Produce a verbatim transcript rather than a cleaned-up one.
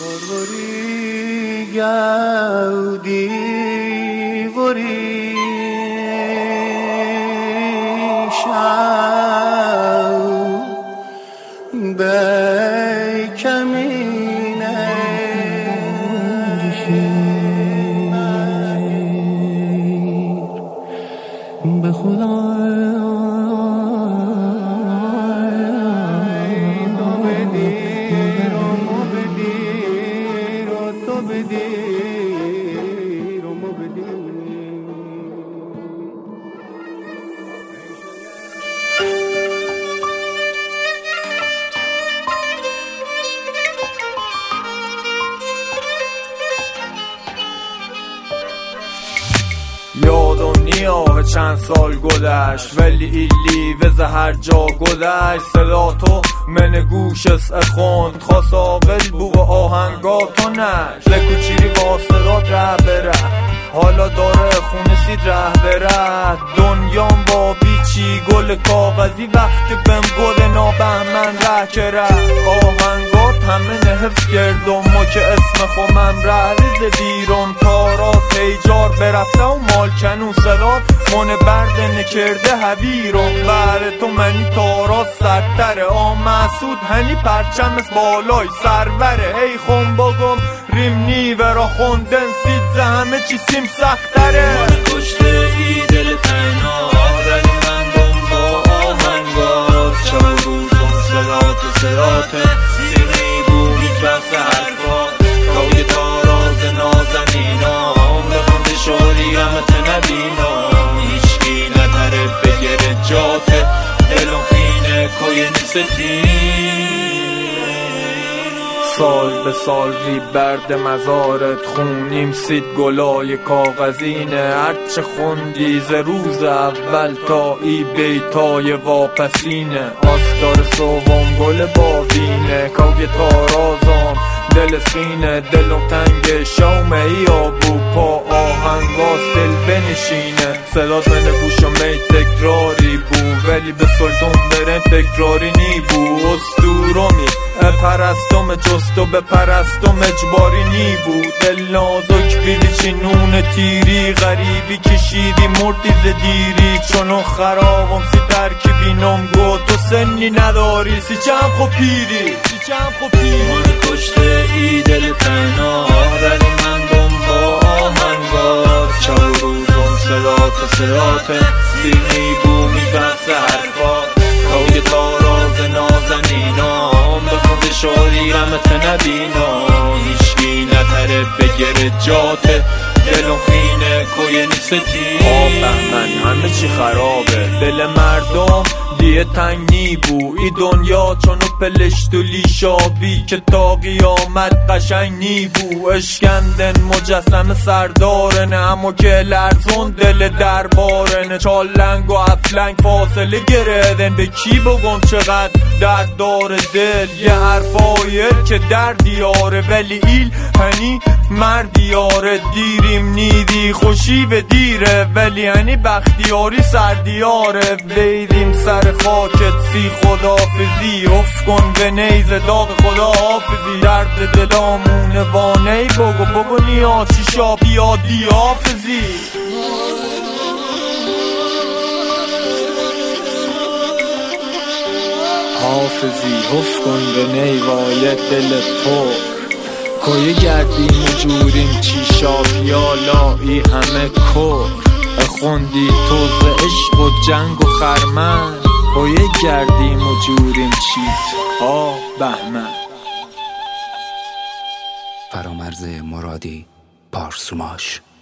Vorvori gaudi vori shau be kamine be khuda یاد و نیاه چند سال گذشت ولی ایلی وز هر جا گذشت صدا تو من گوش اس اخوند خواست آقل بو آهنگا تو نش لکوچیری واسداد ره بره حالا داره خونه سید ره بره دنیام با بیچی گل کاغذی وقتی بم گل نابهمن ره که ره آهنگات همه نحفظ کردم ما که اسم خومم ره ریز دیرم تاراز هیجار برفته و مالکنون صدات من برده نکرده هویرم بره تو منی تاراز سرتره آ مسعود هنی پرچم از بالای سروره هی خون بگم ریم نیورا خوندن سید همه چی سیم سختره من کشته ای دل تنها ولی من بم با آهنگات شب روزم صدات صدات سیغی بو هیچ وقت حرفا کاوی تاراز نازنینام بخونده شوری همت نبینام هیچکی نتره بگره جاته دلم خینه کوی نیستی سال به سال ری برد مزارت خونیم سید گلای کاغذینه هرچه خوندی ز روز اول تا ای بیتای واپسینه آستار سوم گل باوینه کاوی تارازام دل سینه دلم تنگ شومه ای آبو پا آهنگاز دل بنشینه صدات من گوشم می تکراری بو ولی به سلطان برن تکراری نی بو استورومی پرستم جستو به پرستم اجباری نی بو دل نازک بیدی چی نون تیری غریبی کشیدی مردی ز دیری چونو خرابم سی ترکیبی نم گو تو سنی نداری سی چم خو پیری سی چم خو پیری من کشته ای دل تنها ولی من بم با آهنگات شب روزم صدات صدات سیغی بو میبخص حرفا کاوی تاراز نازنینام بخونده شوری غمت نبینام هیچکی نتره بگره جاته دلم خینه کوی نیستی آه بهمن همه چی خرابه دل مردم دیه تنگی بو ای دنیا چونو پلشت و لیشابی که تا قیامت قشنگ نی بو اشکندن مجسم سردارنه اما که لرزون دل دربارنه چالنگ و افلنگ فاصله گردن به کی بگم چقدر درد داره دل یه حرفایه که در دیاره ولی ایل هنی مردیاره دیریم نیدی خوشی به دیره ولی هنی بختیاری سردیاره بیدیم سر خاکت سی خدافزی اف کن به نیز داغ خدا حافظی درد دلامونه وانهی بگو بگو نیا چی شا بیادی حافظی حافظی اف کن به نیوای دل پر کویه گردیم و جوریم چی شا پیالایی همه کر خوندی تو ز عشق و جنگ و خرمن کویه گردیم و جوریم چیت آه بهمن فرامرز مرادی پارسوماش.